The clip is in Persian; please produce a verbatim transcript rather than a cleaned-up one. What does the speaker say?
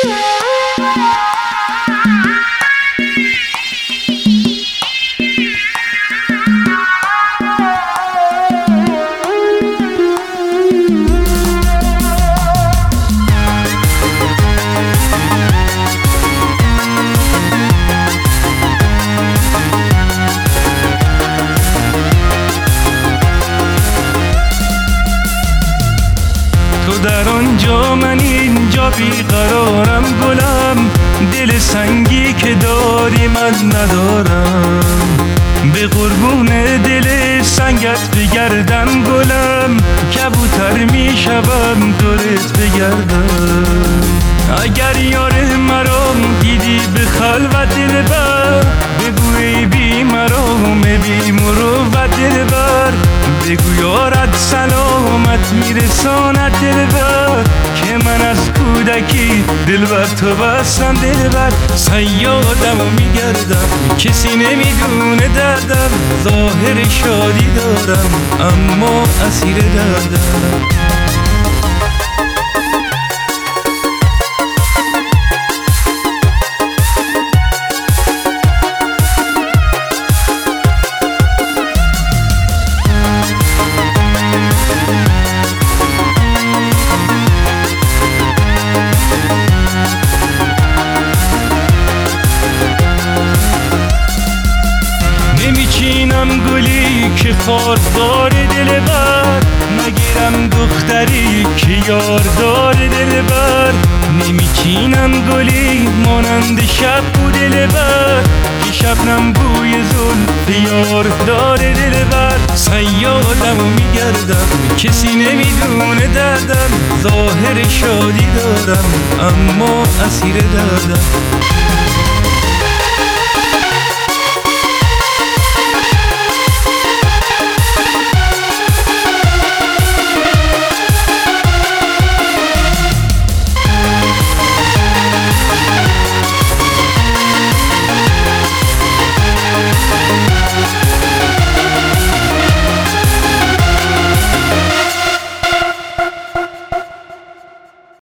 در آنجا من اینجا بیقرارم گلم، دل سنگی که داری من ندارم. به قربون دل سنگت بگردم گلم، کبوتر میشوم دورت بگردم. اگر یار مرا دیدی به خلوت دلبر، بگو ای بی مرام بی مروت دلبر، بگو یارت سلامت میرساند دلبر، که من از کودکی دلبر تو بستم دلبر. صیادم و میگردم کسی نمیدونه دردم، ظاهر شادی دارم اما اسیر دردم. نمیچینم گلی که خاردار دلبر، نگیرم دختری که یاردار دلبر. نمیچینم گلی مانند شب بود دلبر، که شبنم بوی زلف یاردار دلبر. صیادم و میگردم کسی نمیدونه دردم، ظاهر شادی دارم اما اسیر دردم.